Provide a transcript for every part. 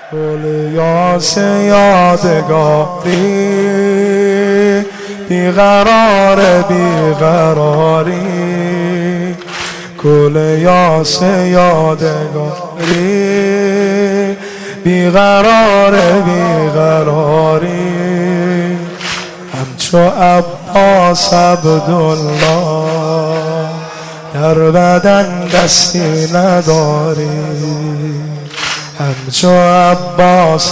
گل یاس یادگاری، بیقرار بیقراری. گل یاس یادگاری، بیقرار بیقراری. همچو عباس عبدالله در بدن دستی نداری. همچو عباس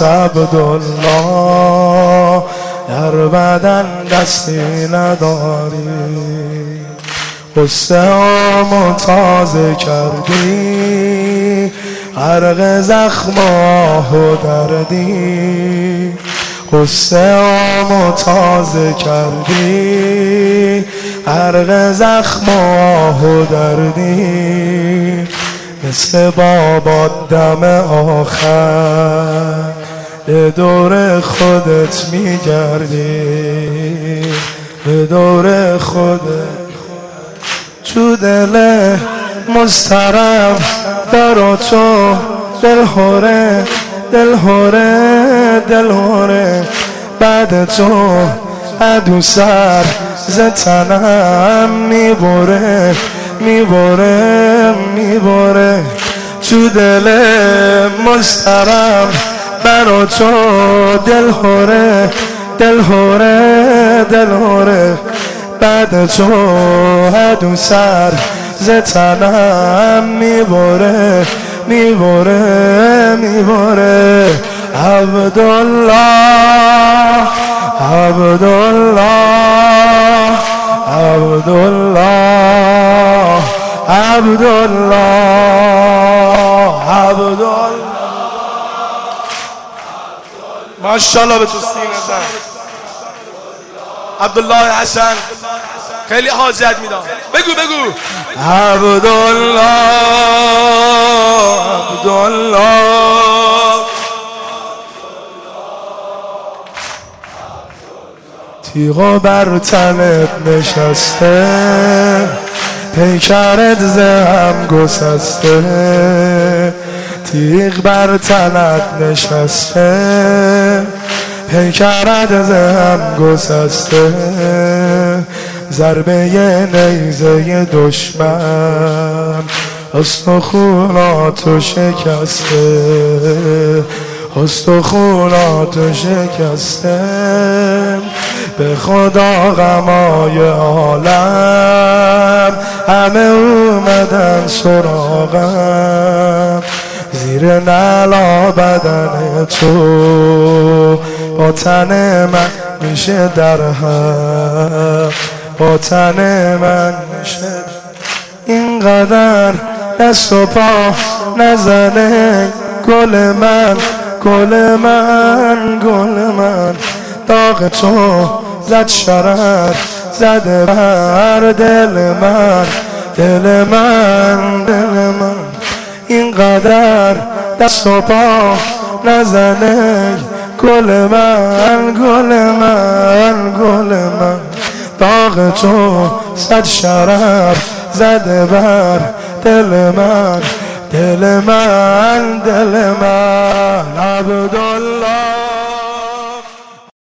عبدالله در بدن دستی نداری. قصه هامو تازه کردی، غرق زخم آه و دردی. قصه هامو تازه کردی، غرق زخم آه و دردی. مثل بابا دم آخر به دور خودت میگردی، به دور خودت. تو دل مضطرب در تو دلهوره دلهوره دلهوره. بعد تو عدو سر ز تنم میبره میبره میبره. تو دل مضطرب برا تو دلهوره دلهوره دلهوره. بعد تو عدو سر ز تنم میبره میبره میبره. عبدالله عبدالله عبدالله عبدالله عبدالله. ماشاءالله به تو سینه زن عبدالله حسن، خیلی حاجت میدم. بگو بگو عبدالله عبدالله. تیغ بر تنت نشسته، پیکرت زهم گسسته. تیغ بر تنت نشسته، پیکرت زهم گسسته. ضربه نیزه دشمن استخوناتو شکسته، استخوناتو شکسته. به خدا غمای عالم همه اومدن سراغم. زیر نعلا بدن تو با تن من میشه در هم، با تن من میشه. اینقدر دست و پا نزنه گل من گل من گل من. داغ تو زد شرر زده بر دل من دل من دل من. اینقدر دست و پا نزنه گل من گل من گل من. داغ تو زد شرر زده بر دل من دل من دل من. عبدالله